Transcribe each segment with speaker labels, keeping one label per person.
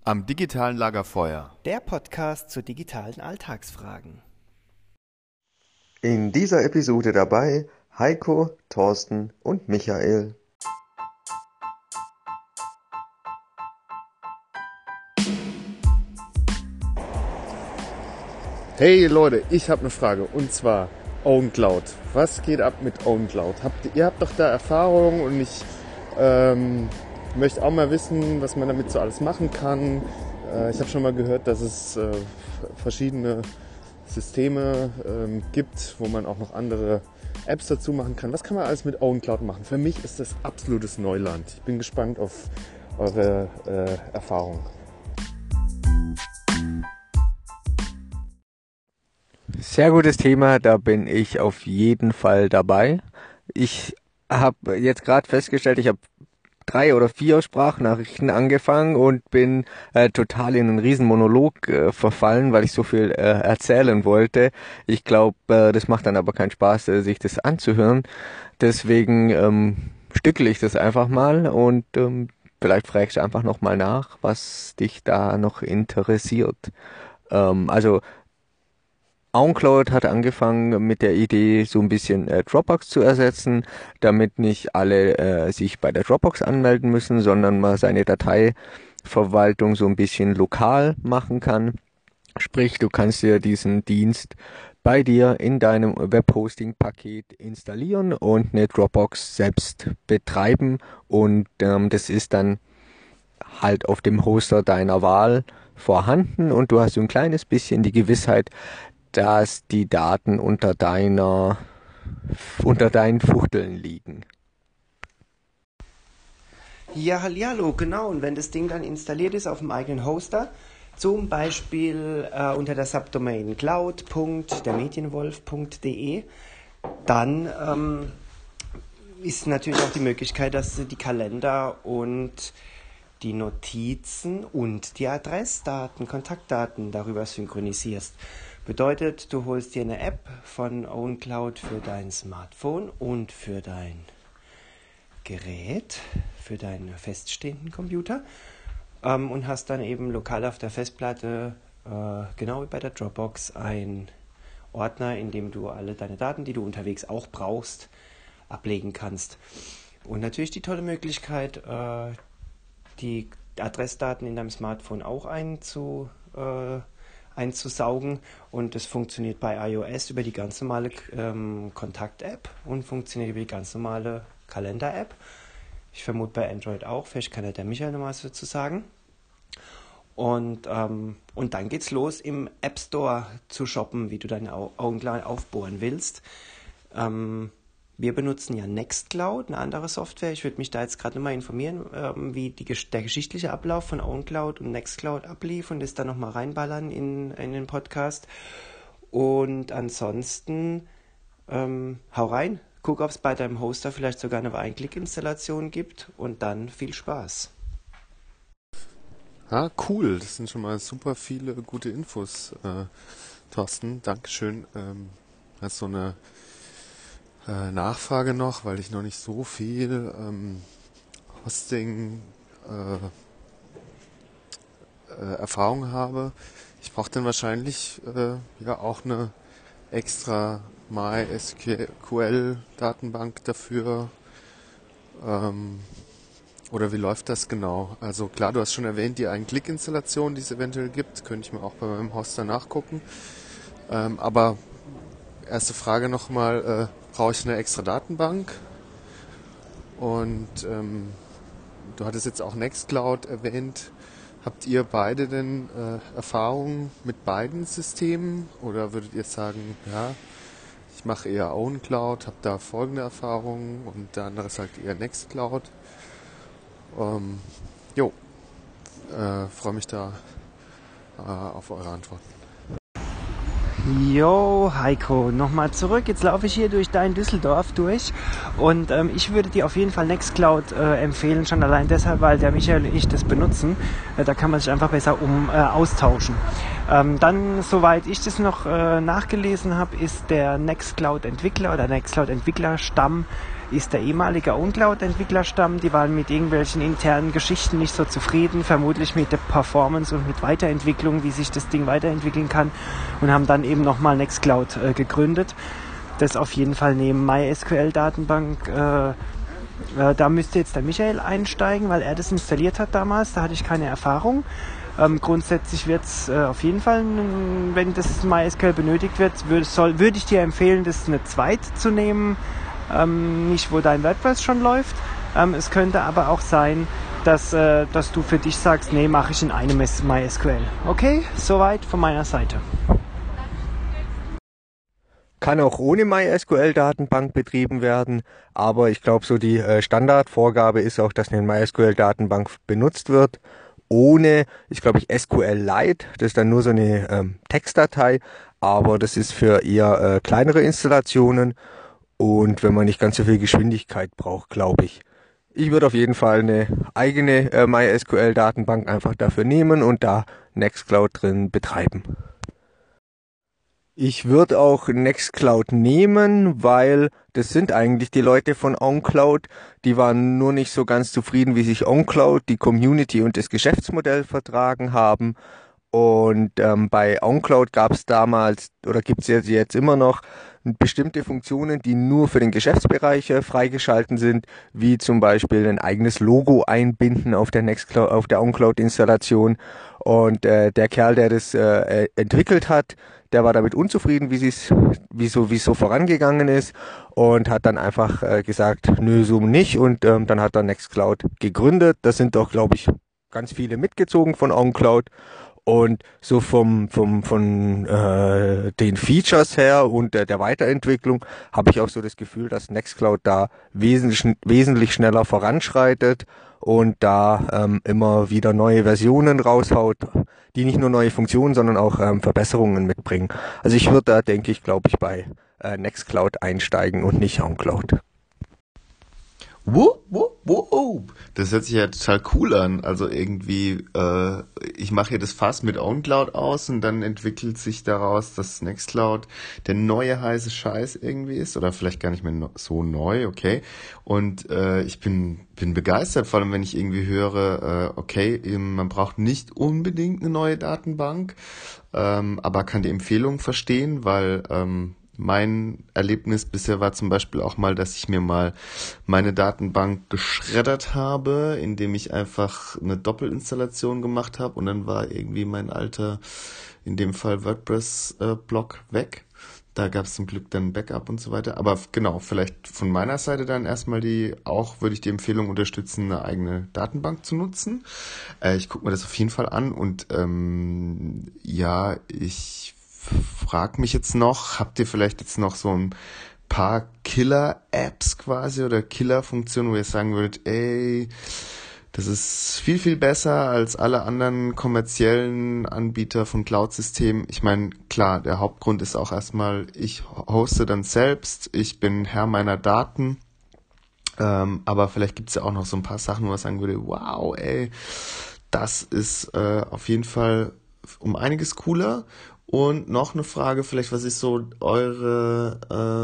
Speaker 1: Am digitalen Lagerfeuer.
Speaker 2: Der Podcast zu digitalen Alltagsfragen.
Speaker 3: In dieser Episode dabei Heiko, Thorsten und Michael.
Speaker 4: Hey Leute, ich habe eine Frage und zwar OwnCloud. Was geht ab mit OwnCloud? Ihr habt doch da Erfahrung und ich möchte auch mal wissen, was man damit so alles machen kann. Ich habe schon mal gehört, dass es verschiedene Systeme gibt, wo man auch noch andere Apps dazu machen kann. Was kann man alles mit OwnCloud machen? Für mich ist das absolutes Neuland. Ich bin gespannt auf eure Erfahrungen.
Speaker 5: Sehr gutes Thema, da bin ich auf jeden Fall dabei. Ich habe jetzt gerade festgestellt, ich habe 3 oder 4 Sprachnachrichten angefangen und bin total in einen riesen Monolog verfallen, weil ich so viel erzählen wollte. Ich glaube, das macht dann aber keinen Spaß, sich das anzuhören. Deswegen stückele ich das einfach mal und vielleicht fragst du einfach nochmal nach, was dich da noch interessiert. Also OwnCloud hat angefangen mit der Idee, so ein bisschen Dropbox zu ersetzen, damit nicht alle sich bei der Dropbox anmelden müssen, sondern man seine Dateiverwaltung so ein bisschen lokal machen kann. Sprich, du kannst dir diesen Dienst bei dir in deinem Webhosting-Paket installieren und eine Dropbox selbst betreiben und das ist dann halt auf dem Hoster deiner Wahl vorhanden und du hast so ein kleines bisschen die Gewissheit, dass die Daten unter deinen Fuchteln liegen.
Speaker 2: Ja, hallihallo, genau. Und wenn das Ding dann installiert ist auf dem eigenen Hoster, zum Beispiel unter der Subdomain cloud.dermedienwolf.de, dann ist natürlich auch die Möglichkeit, dass du die Kalender und die Notizen und die Adressdaten, Kontaktdaten darüber synchronisierst. Bedeutet, du holst dir eine App von OwnCloud für dein Smartphone und für dein Gerät, für deinen feststehenden Computer und hast dann eben lokal auf der Festplatte, genau wie bei der Dropbox, einen Ordner, in dem du alle deine Daten, die du unterwegs auch brauchst, ablegen kannst. Und natürlich die tolle Möglichkeit, die Adressdaten in deinem Smartphone auch einzusaugen und das funktioniert bei iOS über die ganz normale Kontakt-App und funktioniert über die ganz normale Kalender-App. Ich vermute bei Android auch, vielleicht kann ja der Michael noch was dazu sagen. Und dann geht's los, im App Store zu shoppen, wie du deine OwnCloud aufbohren willst. Wir benutzen ja Nextcloud, eine andere Software. Ich würde mich da jetzt gerade nochmal informieren, wie der geschichtliche Ablauf von OwnCloud und Nextcloud ablief und das dann nochmal reinballern in den Podcast. Und ansonsten hau rein, guck, ob es bei deinem Hoster vielleicht sogar eine Ein-Klick-Installation gibt und dann viel Spaß.
Speaker 4: Ah, cool. Das sind schon mal super viele gute Infos, Thorsten. Dankeschön. Hast so eine Nachfrage noch, weil ich noch nicht so viel Hosting Erfahrung habe. Ich brauche dann wahrscheinlich ja auch eine extra MySQL-Datenbank dafür. Oder wie läuft das genau? Also klar, du hast schon erwähnt, die Ein-Klick-Installation, die es eventuell gibt, könnte ich mir auch bei meinem Hoster nachgucken. Aber erste Frage nochmal, brauche ich eine extra Datenbank? Und du hattest jetzt auch Nextcloud erwähnt. Habt ihr beide denn Erfahrungen mit beiden Systemen? Oder würdet ihr sagen, ja, ich mache eher OwnCloud, habe da folgende Erfahrungen und der andere sagt eher Nextcloud? Freue mich da auf eure Antworten.
Speaker 2: Jo, Heiko, nochmal zurück. Jetzt laufe ich hier durch dein Düsseldorf durch und ich würde dir auf jeden Fall Nextcloud empfehlen, schon allein deshalb, weil der Michael und ich das benutzen. Da kann man sich einfach besser austauschen. Dann, soweit ich das noch nachgelesen habe, ist der Nextcloud-Entwickler oder Nextcloud-Entwicklerstamm ist der ehemalige OwnCloud-Entwicklerstamm. Die waren mit irgendwelchen internen Geschichten nicht so zufrieden, vermutlich mit der Performance und mit Weiterentwicklung, wie sich das Ding weiterentwickeln kann, und haben dann eben nochmal Nextcloud gegründet. Das auf jeden Fall neben MySQL-Datenbank. Da müsste jetzt der Michael einsteigen, weil er das installiert hat damals. Da hatte ich keine Erfahrung. Grundsätzlich wird es auf jeden Fall, wenn das MySQL benötigt wird, würde ich dir empfehlen, das eine zweite zu nehmen. Nicht, wo dein WordPress schon läuft. Es könnte aber auch sein, dass du für dich sagst, nee, mache ich in einem MySQL. Okay, soweit von meiner Seite.
Speaker 5: Kann auch ohne MySQL-Datenbank betrieben werden, aber ich glaube, so die Standardvorgabe ist auch, dass eine MySQL-Datenbank benutzt wird. Ohne, SQLite, das ist dann nur so eine Textdatei, aber das ist für eher kleinere Installationen und wenn man nicht ganz so viel Geschwindigkeit braucht, glaube ich. Ich würde auf jeden Fall eine eigene MySQL-Datenbank einfach dafür nehmen und da Nextcloud drin betreiben. Ich würde auch Nextcloud nehmen, weil das sind eigentlich die Leute von OnCloud. Die waren nur nicht so ganz zufrieden, wie sich OnCloud, die Community und das Geschäftsmodell vertragen haben. Und bei OnCloud gab es damals, oder gibt es jetzt immer noch, bestimmte Funktionen, die nur für den Geschäftsbereich freigeschalten sind, wie zum Beispiel ein eigenes Logo einbinden auf der Nextcloud, auf der OnCloud-Installation. Und der Kerl, der das entwickelt hat, der war damit unzufrieden, wie so vorangegangen ist und hat dann einfach gesagt, nö, so nicht. Und dann hat er Nextcloud gegründet. Da sind doch, glaube ich, ganz viele mitgezogen von OnCloud. Und so von den Features her und der Weiterentwicklung habe ich auch so das Gefühl, dass Nextcloud da wesentlich schneller voranschreitet und da immer wieder neue Versionen raushaut, die nicht nur neue Funktionen, sondern auch Verbesserungen mitbringen. Also ich würde da, denke ich, bei Nextcloud einsteigen und nicht OnCloud.
Speaker 1: Wupp. Das hört sich ja total cool an. Also irgendwie, ich mache hier das Fass mit OwnCloud aus und dann entwickelt sich daraus, dass Nextcloud der neue heiße Scheiß irgendwie ist oder vielleicht gar nicht mehr so neu, okay. Und ich bin begeistert, vor allem wenn ich irgendwie höre, okay, man braucht nicht unbedingt eine neue Datenbank, aber kann die Empfehlung verstehen, weil mein Erlebnis bisher war zum Beispiel auch mal, dass ich mir mal meine Datenbank geschreddert habe, indem ich einfach eine Doppelinstallation gemacht habe und dann war irgendwie mein alter, in dem Fall WordPress-Blog weg. Da gab es zum Glück dann Backup und so weiter. Aber genau, vielleicht von meiner Seite dann erstmal würde ich die Empfehlung unterstützen, eine eigene Datenbank zu nutzen. Ich gucke mir das auf jeden Fall an und ich frag mich jetzt noch, habt ihr vielleicht jetzt noch so ein paar Killer-Apps quasi oder Killer-Funktionen, wo ihr sagen würdet, ey, das ist viel, viel besser als alle anderen kommerziellen Anbieter von Cloud-Systemen. Ich meine, klar, der Hauptgrund ist auch erstmal, ich hoste dann selbst, ich bin Herr meiner Daten, aber vielleicht gibt's ja auch noch so ein paar Sachen, wo man sagen würde, wow, ey, das ist auf jeden Fall um einiges cooler. Und noch eine Frage, vielleicht, was ist so eure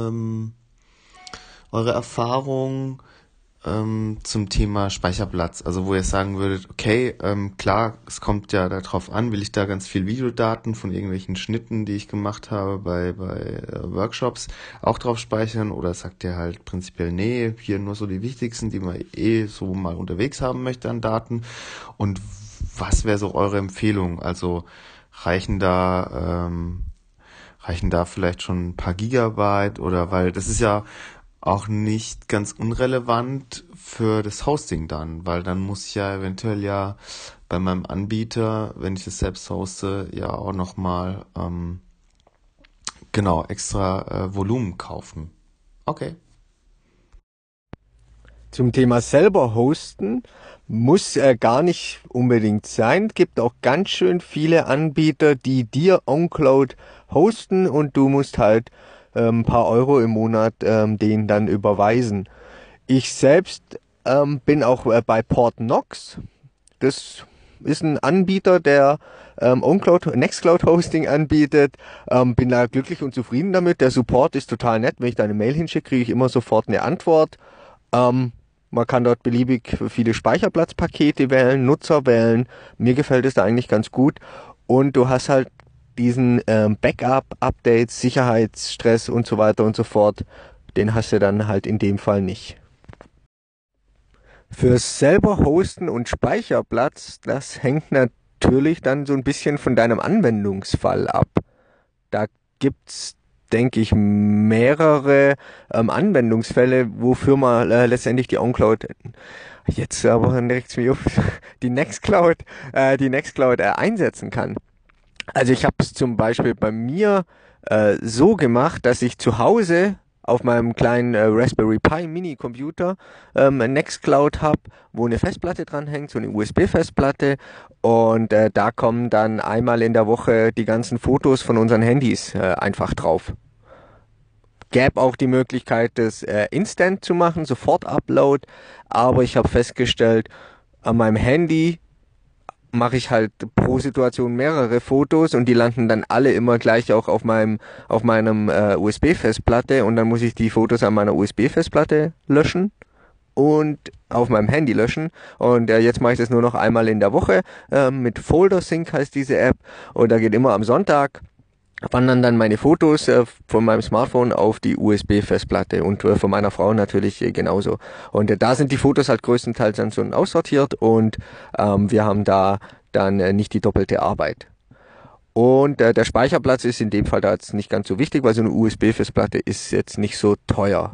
Speaker 1: Erfahrung zum Thema Speicherplatz? Also wo ihr sagen würdet, okay, klar, es kommt ja darauf an, will ich da ganz viel Videodaten von irgendwelchen Schnitten, die ich gemacht habe bei Workshops, auch drauf speichern? Oder sagt ihr halt prinzipiell, nee, hier nur so die wichtigsten, die man so mal unterwegs haben möchte an Daten? Und was wäre so eure Empfehlung? Also reichen da vielleicht schon ein paar Gigabyte oder weil das ist ja auch nicht ganz unrelevant für das Hosting dann, weil dann muss ich ja eventuell ja bei meinem Anbieter, wenn ich das selbst hoste, ja auch nochmal extra Volumen kaufen. Okay.
Speaker 5: Zum Thema selber hosten muss gar nicht unbedingt sein. Es gibt auch ganz schön viele Anbieter, die dir OnCloud hosten und du musst halt ein paar Euro im Monat denen dann überweisen. Ich selbst bin auch bei Portnox. Das ist ein Anbieter, der Nextcloud Hosting anbietet. Bin da glücklich und zufrieden damit. Der Support ist total nett. Wenn ich da eine Mail hinschicke, kriege ich immer sofort eine Antwort. Man kann dort beliebig viele Speicherplatzpakete wählen, Nutzer wählen. Mir gefällt es da eigentlich ganz gut. Und du hast halt diesen Backup-Updates, Sicherheitsstress und so weiter und so fort. Den hast du dann halt in dem Fall nicht. Fürs selber Hosten und Speicherplatz, das hängt natürlich dann so ein bisschen von deinem Anwendungsfall ab. Da gibt's, denke ich, mehrere Anwendungsfälle, wofür man letztendlich die OnCloud, jetzt aber regt mich auf, die Nextcloud einsetzen kann. Also ich habe es zum Beispiel bei mir so gemacht, dass ich zu Hause auf meinem kleinen Raspberry Pi Mini-Computer Nextcloud habe, wo eine Festplatte dranhängt, so eine USB-Festplatte, und da kommen dann einmal in der Woche die ganzen Fotos von unseren Handys einfach drauf. Gäbe auch die Möglichkeit, das Instant zu machen, sofort Upload, aber ich habe festgestellt, an meinem Handy mache ich halt pro Situation mehrere Fotos und die landen dann alle immer gleich auch auf meinem USB-Festplatte, und dann muss ich die Fotos an meiner USB-Festplatte löschen und auf meinem Handy löschen, und jetzt mache ich das nur noch einmal in der Woche mit Folder Sync heißt diese App, und da geht immer am Sonntag wandern dann meine Fotos von meinem Smartphone auf die USB-Festplatte, und von meiner Frau natürlich genauso. Und da sind die Fotos halt größtenteils dann schon aussortiert, und wir haben da dann nicht die doppelte Arbeit. Und der Speicherplatz ist in dem Fall da jetzt nicht ganz so wichtig, weil so eine USB-Festplatte ist jetzt nicht so teuer.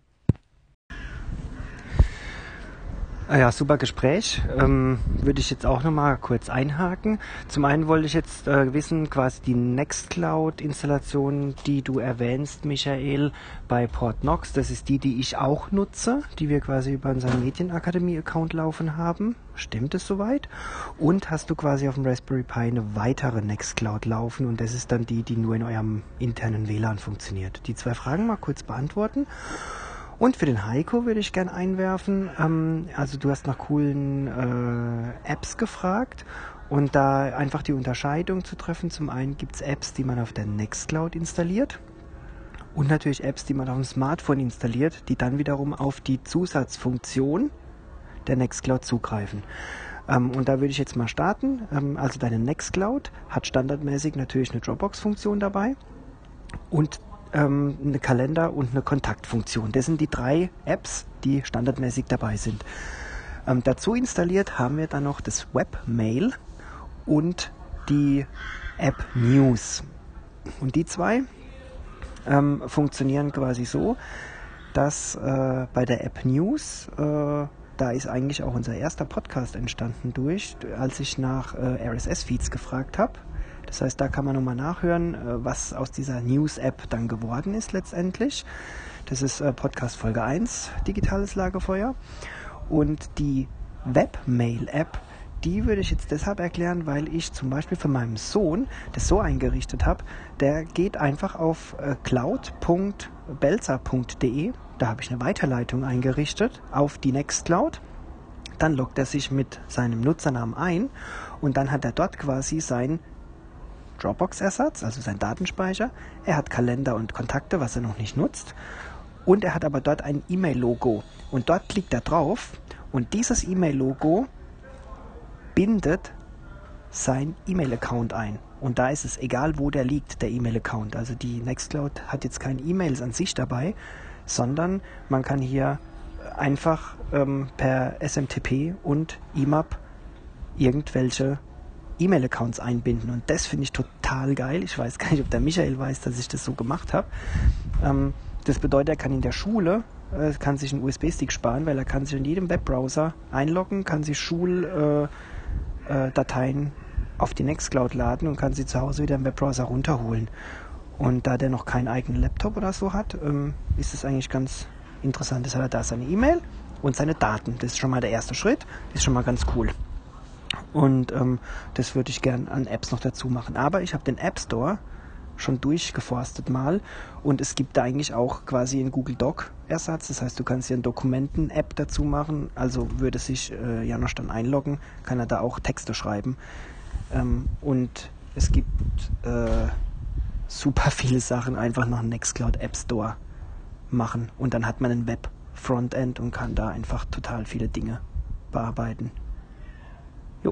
Speaker 2: Ja, super Gespräch. Würde ich jetzt auch nochmal kurz einhaken. Zum einen wollte ich jetzt wissen, quasi die Nextcloud-Installation, die du erwähnst, Michael, bei Portnox, das ist die ich auch nutze, die wir quasi über unseren Medienakademie-Account laufen haben. Stimmt es soweit? Und hast du quasi auf dem Raspberry Pi eine weitere Nextcloud laufen, und das ist dann die nur in eurem internen WLAN funktioniert. Die 2 Fragen mal kurz beantworten. Und für den Heiko würde ich gerne einwerfen, also du hast nach coolen Apps gefragt, und da einfach die Unterscheidung zu treffen. Zum einen gibt es Apps, die man auf der Nextcloud installiert, und natürlich Apps, die man auf dem Smartphone installiert, die dann wiederum auf die Zusatzfunktion der Nextcloud zugreifen. Und da würde ich jetzt mal starten. Also deine Nextcloud hat standardmäßig natürlich eine Dropbox-Funktion dabei und eine Kalender- und eine Kontaktfunktion. Das sind die 3 Apps, die standardmäßig dabei sind. Dazu installiert haben wir dann noch das Webmail und die App News. Und die 2 funktionieren quasi so, dass bei der App News, da ist eigentlich auch unser erster Podcast entstanden als ich nach RSS-Feeds gefragt habe. Das heißt, da kann man nochmal nachhören, was aus dieser News-App dann geworden ist letztendlich. Das ist Podcast Folge 1, Digitales Lagerfeuer. Und die Webmail-App, die würde ich jetzt deshalb erklären, weil ich zum Beispiel für meinen Sohn das so eingerichtet habe, der geht einfach auf cloud.belzer.de, da habe ich eine Weiterleitung eingerichtet auf die Nextcloud. Dann loggt er sich mit seinem Nutzernamen ein, und dann hat er dort quasi sein Dropbox-Ersatz, also sein Datenspeicher. Er hat Kalender und Kontakte, was er noch nicht nutzt. Und er hat aber dort ein E-Mail-Logo. Und dort klickt er drauf, und dieses E-Mail-Logo bindet sein E-Mail-Account ein. Und da ist es egal, wo der liegt, der E-Mail-Account. Also die Nextcloud hat jetzt keine E-Mails an sich dabei, sondern man kann hier einfach per SMTP und IMAP irgendwelche E-Mail-Accounts einbinden, und das finde ich total geil. Ich weiß gar nicht, ob der Michael weiß, dass ich das so gemacht habe. Das bedeutet, er kann in der Schule kann sich einen USB-Stick sparen, weil er kann sich in jedem Webbrowser einloggen, kann sich Schuldateien auf die Nextcloud laden und kann sie zu Hause wieder im Webbrowser runterholen. Und da der noch keinen eigenen Laptop oder so hat, ist es eigentlich ganz interessant. Das hat er da seine E-Mail und seine Daten. Das ist schon mal der erste Schritt. Das ist schon mal ganz cool. Und das würde ich gern an Apps noch dazu machen. Aber ich habe den App Store schon durchgeforstet mal, und es gibt da eigentlich auch quasi einen Google Doc Ersatz. Das heißt, du kannst hier eine Dokumenten-App dazu machen. Also würde sich Janosch dann einloggen, kann er da auch Texte schreiben. Und es gibt super viele Sachen einfach nach dem Nextcloud App Store machen, und dann hat man einen Frontend und kann da einfach total viele Dinge bearbeiten. Jo.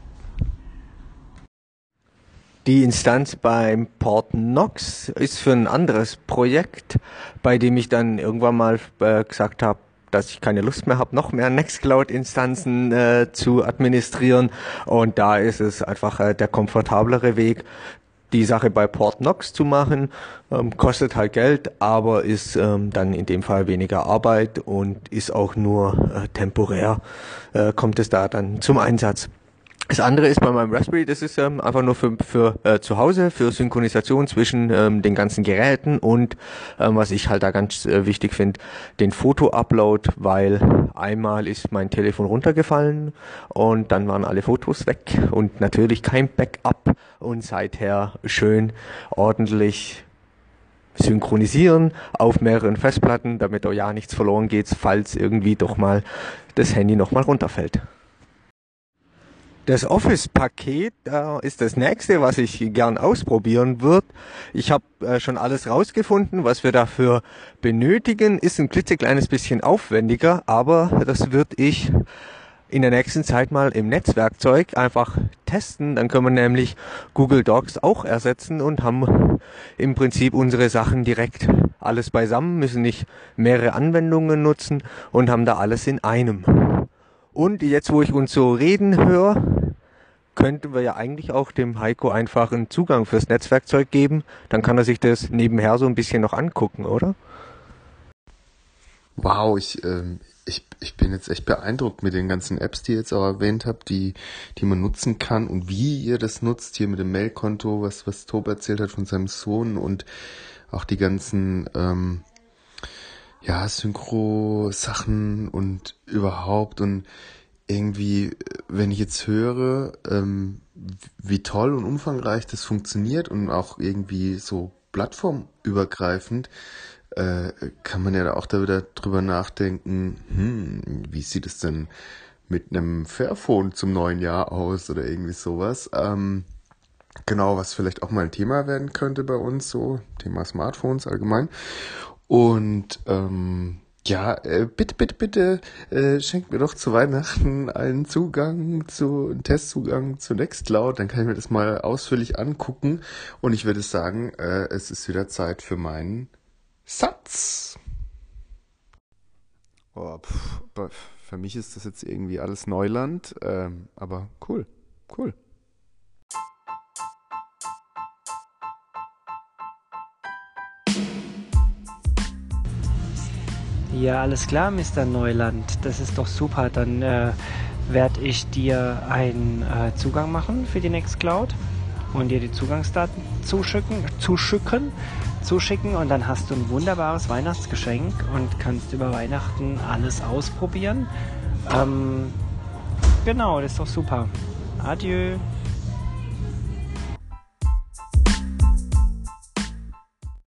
Speaker 5: Die Instanz beim Port Knox ist für ein anderes Projekt, bei dem ich dann irgendwann mal gesagt habe, dass ich keine Lust mehr habe, noch mehr Nextcloud-Instanzen zu administrieren. Und da ist es einfach der komfortablere Weg, die Sache bei Port Knox zu machen. Kostet halt Geld, aber ist dann in dem Fall weniger Arbeit und ist auch nur temporär, kommt es da dann zum Einsatz. Das andere ist bei meinem Raspberry, das ist einfach nur für zu Hause, für Synchronisation zwischen den ganzen Geräten und was ich halt da ganz wichtig finde, den Foto-Upload, weil einmal ist mein Telefon runtergefallen und dann waren alle Fotos weg und natürlich kein Backup und seither schön ordentlich synchronisieren auf mehreren Festplatten, damit auch ja nichts verloren geht, falls irgendwie doch mal das Handy nochmal runterfällt. Das Office-Paket ist das nächste, was ich gern ausprobieren würde. Ich habe schon alles rausgefunden, was wir dafür benötigen. Ist ein klitzekleines bisschen aufwendiger, aber das würde ich in der nächsten Zeit mal im Netzwerkzeug einfach testen. Dann können wir nämlich Google Docs auch ersetzen und haben im Prinzip unsere Sachen direkt alles beisammen, müssen nicht mehrere Anwendungen nutzen und haben da alles in einem. Und jetzt, wo ich uns so reden höre, könnten wir ja eigentlich auch dem Heiko einfach einen Zugang fürs Netzwerkzeug geben. Dann kann er sich das nebenher so ein bisschen noch angucken, oder?
Speaker 1: Wow, ich bin jetzt echt beeindruckt mit den ganzen Apps, die ihr jetzt auch erwähnt habt, die man nutzen kann und wie ihr das nutzt, hier mit dem Mailkonto, was Tob erzählt hat von seinem Sohn und auch die ganzen Synchro-Sachen und überhaupt und irgendwie, wenn ich jetzt höre, wie toll und umfangreich das funktioniert und auch irgendwie so plattformübergreifend, kann man ja da auch da wieder drüber nachdenken, wie sieht es denn mit einem Fairphone zum neuen Jahr aus oder irgendwie sowas. Genau, was vielleicht auch mal ein Thema werden könnte bei uns, so Thema Smartphones allgemein. Und bitte, schenkt mir doch zu Weihnachten einen Testzugang zu Nextcloud. Dann kann ich mir das mal ausführlich angucken. Und ich würde sagen, es ist wieder Zeit für meinen Satz. Für mich ist das jetzt irgendwie alles Neuland, aber cool.
Speaker 2: Ja, alles klar, Mr. Neuland. Das ist doch super. Dann werde ich dir einen Zugang machen für die Nextcloud und dir die Zugangsdaten zuschicken und dann hast du ein wunderbares Weihnachtsgeschenk und kannst über Weihnachten alles ausprobieren. Genau, das ist doch super. Adieu.